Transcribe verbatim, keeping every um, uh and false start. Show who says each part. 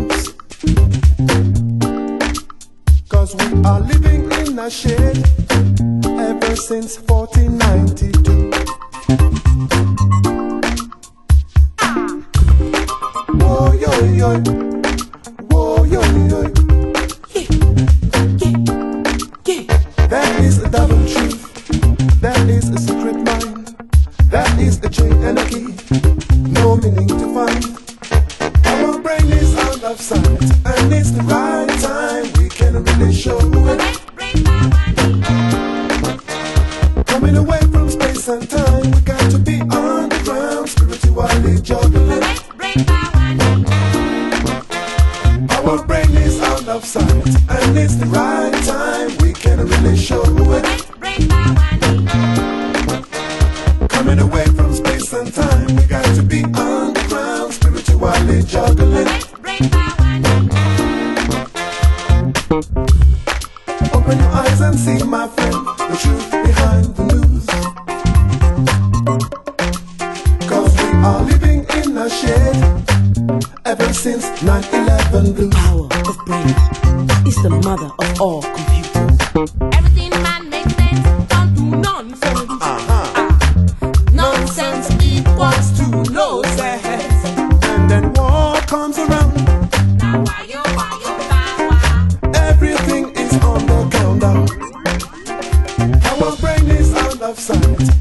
Speaker 1: homes, 'cause we are living in a shade ever since fourteen ninety-two. Whoa, yo, yo, whoa, yo, yo. Yeah, yeah, yeah. That is a double truth. That is a secret mind. That is a chain and a key. No meaning to find. Our brain is out of sight, and it's the right time we can really show it. Coming away from space and time, we got to be on the ground, spiritually juggling. Our brain is out of sight, and it's the right time we can really show it. Coming away from space and time, we got to be on the ground, spiritually juggling. Open your eyes and see, my friend, the truth behind the news. 'Cause we are living in a shade ever since nine eleven blues.
Speaker 2: Power of brain is the mother of all computers.
Speaker 3: Everything man makes sense, don't do nonsense.
Speaker 1: Uh-huh.
Speaker 3: Nonsense equals to no sense.
Speaker 1: And then war comes around,
Speaker 3: Now why you, why you, why, why?
Speaker 1: everything is on the countdown. Our brain is out of sight,